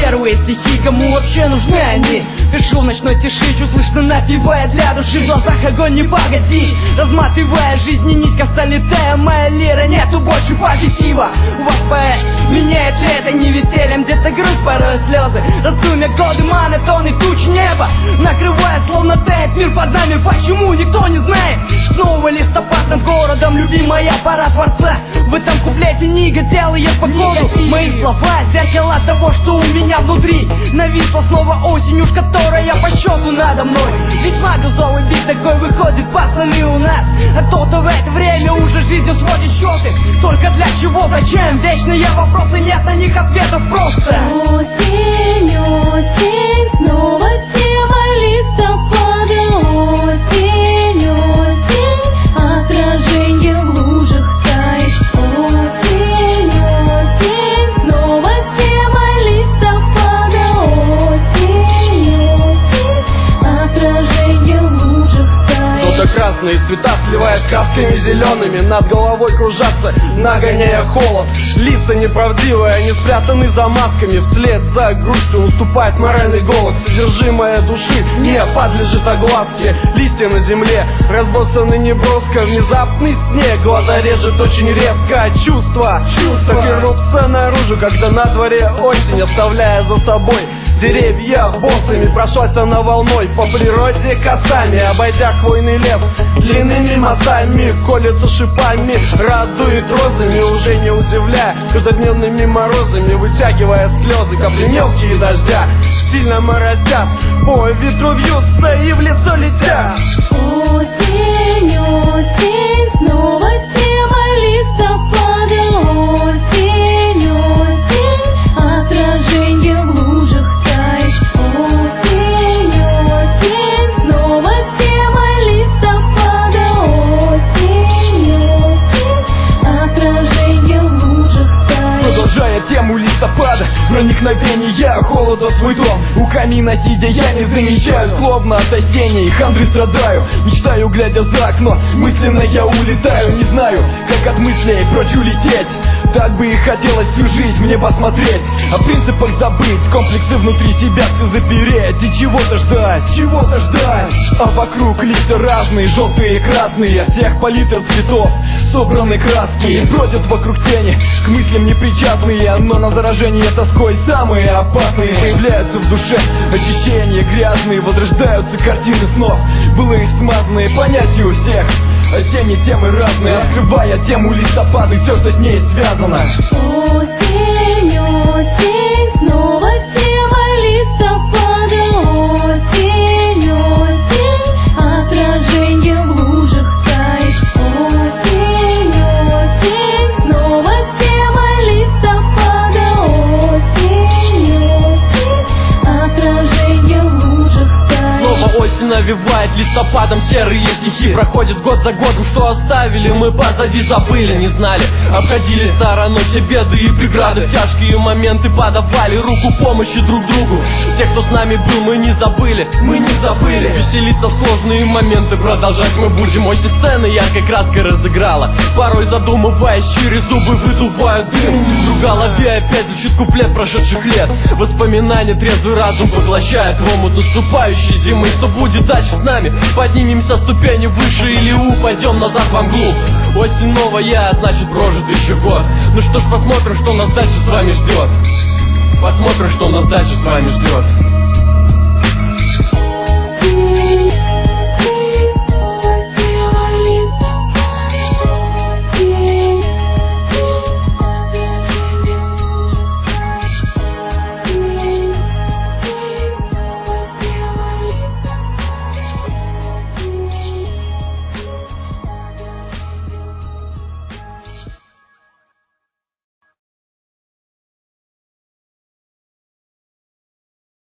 первые стихи, кому вообще нужны они? Пишу в ночной тиши, чуть слышно напевая для души. В глазах огонь, не погоди, разматывая жизни нить костолицая. Моя лира, нету больше позитива. У вас поэт меняет ли это не весельем? Где-то грусть, порой слезы, раздумья, годы, монотонный туч неба накрывает, словно тает мир под нами. Почему, никто не знает. Снова листопад над городом, любимая пора Творца. В этом куплете не дело я погоду. Мои слова зеркало того, что у меня внутри. Нависла снова осень, уж которая по счету надо мной. Весьма газовый бит такой выходит, пацаны, у нас. А кто-то в это время уже жизнью сводит счеты. Только для чего, зачем? Вечные вопросы, нет на них ответов просто. Осень, осень, снова тема листопада. Осень, осень, отражение в лужах тает. Осень, осень, снова тема листопада. Осень, осень, отражение в лужах тает. Кто-то красные цвета сливает красками зелеными, над головой кружатся, нагоняя холод. Лица неправдивые, они спрятаны за масками. Вслед за грустью уступает моральный голос. Содержимое души не подлежит огласке. Листья на земле разбросаны неброско. Внезапный снег глаза режет очень резко. Чувства так и рвутся наружу, когда на дворе осень, оставляя за собой деревья босыми. Прошелся на волной по природе косами, обойдя хвойный лес длинными мостами. Колется шипами, радует розами, уже не удивляя каждодневными морозами. Вытягивая слезы, капли мелкие дождя сильно морозят, по ветру вьются и в лицо летят. Осень, осень, снова тема листопада. Осень, осень, отражение в лужах тает. Осень, осень, снова тема листопада. Осень, осень, отражение в лужах тает. Продолжая тему листопада, проникновение холода в свой дом. У камина сидя я не замечаю, словно от осенней хандры страдаю. Мечтаю, глядя за окно, мысленно я улетаю. Не знаю, как от мыслей прочь улететь. Так бы и хотелось всю жизнь мне посмотреть, о принципах забыть, комплексы внутри себя все запереть. И чего-то ждать, чего-то ждать. А вокруг лица разные, желтые и красные, всех палитр цветов собраны краски. Бродят вокруг тени, к мыслям непричастные, но на заражение тоской самые опасные. Появляются в душе ощущения грязные, возрождаются картины снов, былые смазанные понятия у всех. Осенние темы разные, открывая тему листопада и все, что с ней связано. Осень, осень, снова тема листопада. Осень, осень, отражение в лужах тает. Осень, осень, снова тема листопада. Осень, осень, отражение в лужах тает. Снова осень навевает листопадом серые стихи. Проходит год за годом, что оставили мы позади, забыли, не знали. Обходили стороной все беды и преграды. В тяжкие моменты подавали руку помощи друг другу. Тех, кто с нами был, мы не забыли, мы не забыли. Веселиться в сложные моменты продолжать мы будем. Осень сцены яркой краской разыграла, порой задумываясь, через зубы выдувая дым. В голове опять звучит куплет прошедших лет. Воспоминания трезвый разум поглощает в омут наступающей зимы. Что будет дальше с нами? Поднимемся ступени выше или упадем назад во мглу? Осень новая, значит прожит еще год. Ну что ж, посмотрим, что нас дальше с вами ждет. Посмотрим, что нас дальше с вами ждет.